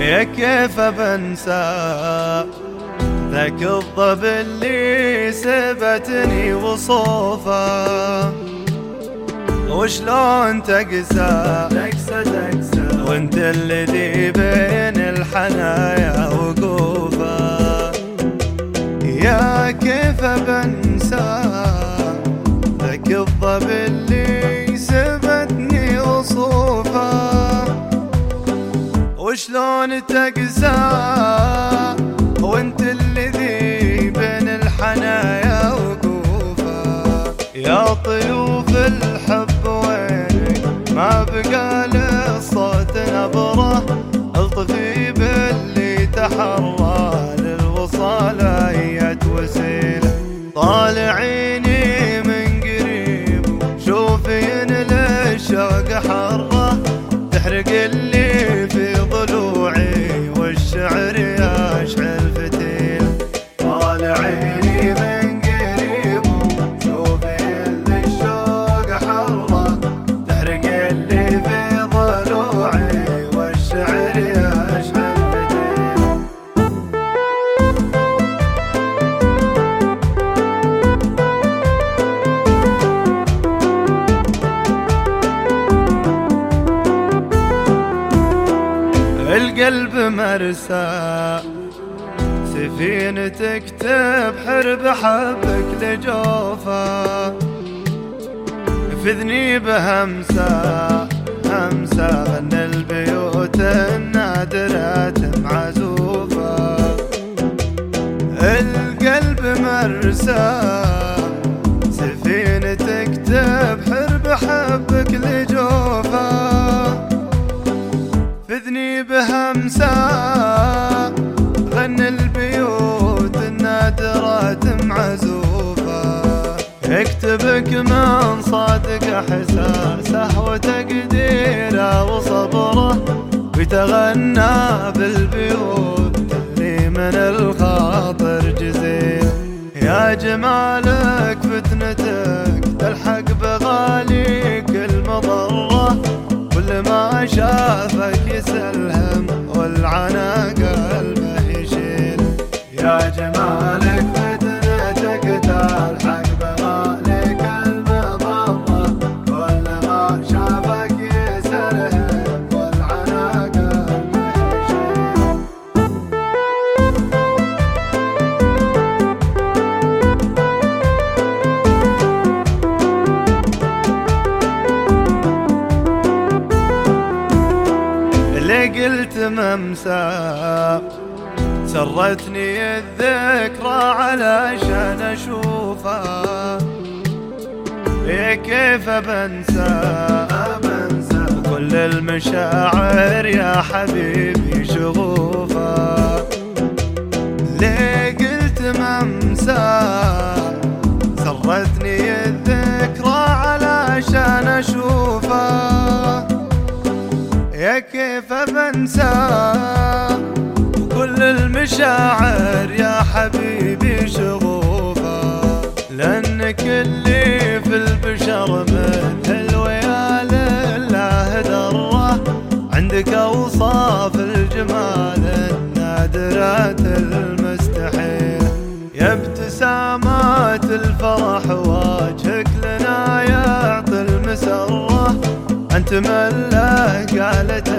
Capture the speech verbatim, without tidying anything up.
يا كيف بنسى ذاك الضب اللي سبتني وصوفه، وشلون تقسى تقسى تقسى وانت الذي بين الحنايا وقوفه. يا كيف بنسى ذاك الضب اللي سبتني وصوفه، وشلون تقسى وانت الذي بين الحنايا وقوفه. يا طيوف الحب وينك ما بقى للصوت نبره، الطفي باللي تحرى للوصال اية وسيله. طالعيني من قريب شوفين للشوق حره، تحرق اللي في ضلوعي والشعر يشعل فتيل. طالعيني من قريب شوفين للشوق حره، تحرق اللي في ضلوعي والشعر يشعل فتيل. القلب مرسى سفينتك تبحر بحبك لجوفه، في ذنيب همسة همسة غن البيوت النادرة معزوفة. القلب مرسى سفينتك تبحر بحبك لجوفه، في ذنيب همسة غن البيوت النادرة معزوفة. يكتبك من صادق احساسه وتقديره وصبره، ويتغنى بالبيوت اللي من الخاطر جزيل. يا جمالك فتنتك تلحق بغاليك المضره، كل ما شافك يسلهم والعنا قلبه يشيل. يا جمالك فتنتك تلحق بغاليك المضرة، كل ما شافك يسلهم والعنا قلبه يشيل. اللي قلت ممسى سرتني الذكرى علشان اشوفها، يا كيف بنسى بنسى كل المشاعر يا حبيبي شغوفة. ليه قلت ممسى سرتني الذكرى علشان اشوفها، يا كيف بنسى كل المشاعر يا حبيبي شغوفة. لأنك اللي في البشر مثل ويا لله دره، عندك أوصاف الجمال النادرة المستحيل. يا ابتسامات الفرح وجهك لنا يعطي المسرة، أنت من له قالت